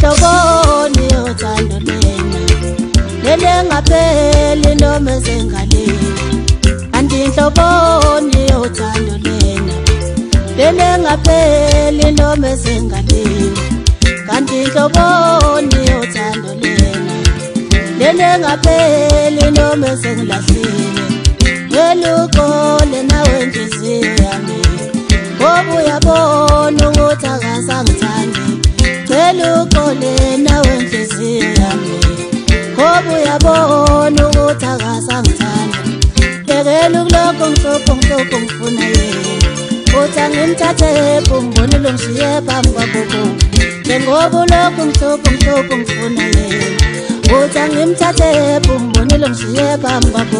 inhloboni yothando lena lele ngapheli noma esengaleni kanti inhloboni yothando lena lele ngapheli noma esengaleni kanti inhloboni yothando lena lele ngapheli noma esengilahlile welukole nawe inhliziyo yami ngoba uyabona ukuthi akasangithandi welukole nawe inhliziyo yami ngoba uyabona ukuthi akasangithandi yekela ukulokho ngihlupho ngifuna yena uthi angimthathe umbonile ngishiye phambi kwakho njengoba ulokho ngihlupho ngifuna yena uthi angimthathe umbonile ngishiye phambi kwakho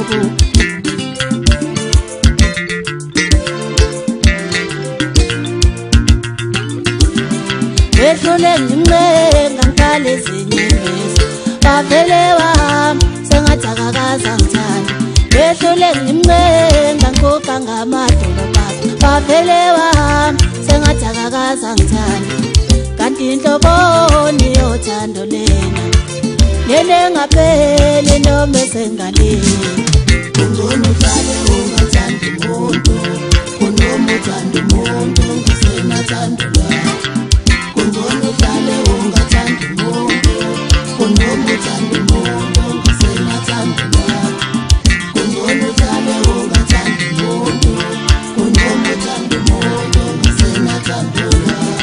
wehlule ngimncenga ngiqala ezinye imbizo bavele wahamba sengathi akakazangithanda wehlule ngimncenga ngikhokha ngamadolo bakho bavele wahamba sengathi akakazangithanda kanti inhloboni yothando lena lele ngapheli noma esengaleni kungcono uhlale ungathandi umuntu kunoma uthanda umuntu ngisenathando lakho kungcono uhlale ungathandi umuntu kunoma uthanda umuntu ngisenathando lakho kungcono uhlale ungathandi umuntu kunoma uthanda umuntu ngisenathando lakho.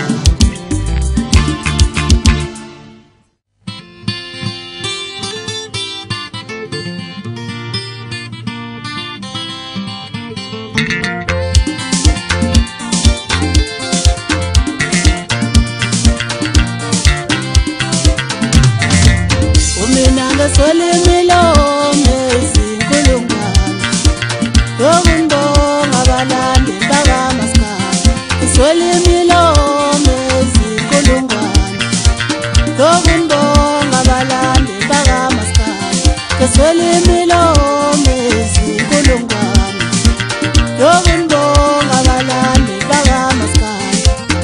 Ngeswele imilomo ezinkulungwane yokubonga abalandi bakaMaskandi ngeswele imilomo ezinkulungwane yokubonga abalandi bakaMaskandi ngeswele imilomo ezinkulungwane yokubonga abalandi bakaMaskandi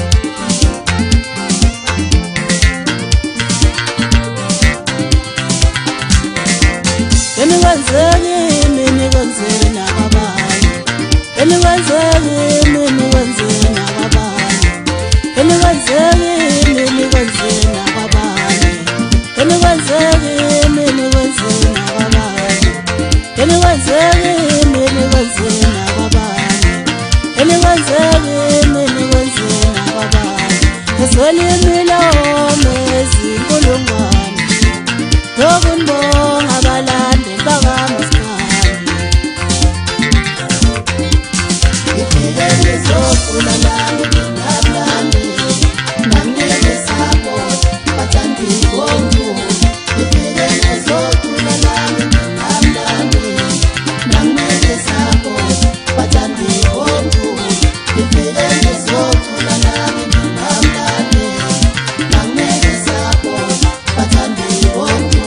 Eniwenzeni nababanye eniwenzeni nababanye eniwenzeni nababanye eniwenzeni nababanye eniwenzeni nababanye eniwenzeni nababanye ngeswele imilomo ezinkulungwane yokubonga abalandi bakaMaskandi ngifike ngizofuna nami ngingablandi nangeke support bathandi bonke ngifike ngizofuna nami ngingablandi nangeke support bathandi bonke ngifike ngizofuna nami ngingablandi nangeke support bathandi bonke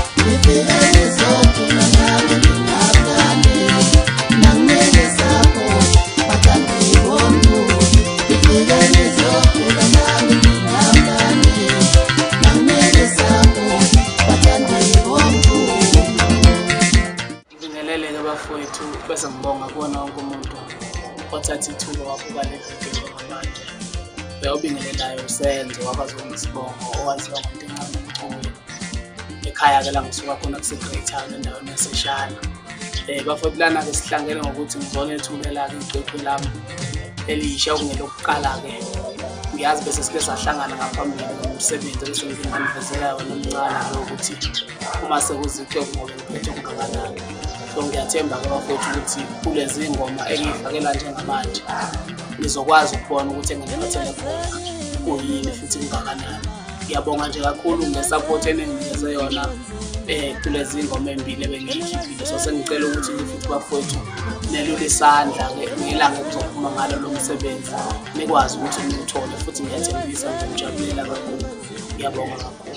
bafowethu bese ngibonga kuwona wonke umuntu othatha ithuba wabuka le video ngamanje uyawubingelelayo usenzo wakwazi ukusibonga owaziwa ngoNtengane Mthuli ekhaya ke la ngisuka khona kuse-Great Town endaweni yaseShana bafowethu lana ke sihlangene ngokuthi ngizole ithumela ke iqoqo lami elisha okungelokuqala-ke ngiyazi bese sike sahlangana ngaphambili ngomsebenzi bese ngimanikezela yona omncane ukuthi uma sekuziqoqo ngoba ngiphethe okungakanani so ngiyathemba-ke bafowethu ukuthi kulezi ngoma engiyifakela njengamanje ngizokwazi ukubona ukuthi engingiphathele khona kuyini futhi kungakanani. Ngiyabonga nje kakhulu ngesupport eninginikeze yona kulezi ngoma embili ebengiyikhiphile so sengicela ukuthi futhi bafowethu nelule isandla-ke ngelanga kuzophuma ngalo lo msebenzi nikwazi ukuthi niwuthole futhi ngiyathembisa ukuthi ngijabulela kakhulu. Ngiyabonga kakhulu.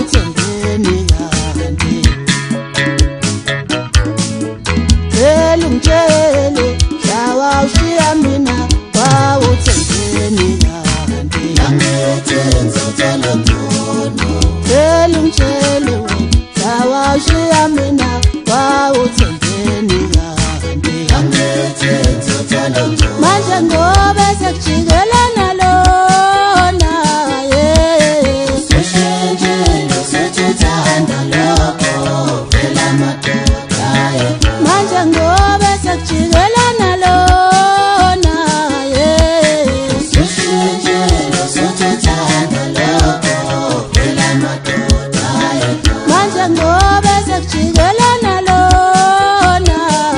wawuthembeni kanti Tshela ungitshele Zawawushiya mina wawuthembeni kanti Angithi ngizotshela ngcono Tshela ungitshele Zawawushiya mina wawuthembeni kanti Angithi ngizotshela ngcono Manje ngoba sekujikelana lona Seshenjelo sethuthanda lokho Vela madoda Manje ngoba sekujikelana lona Seshenjelo sethuthanda lokho Vela madoda Manje ngoba sekujikelana lona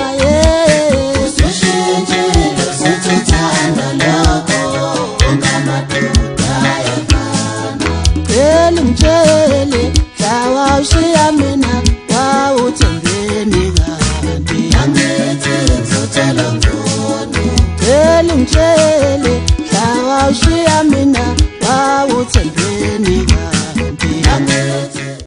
Seshenjelo sethuthanda lokho Ongamadoda Tshela ungitshele Zawawushiya mina wawuthembeni kanti Angithi ngizotshela ngcono Tshela ungitshele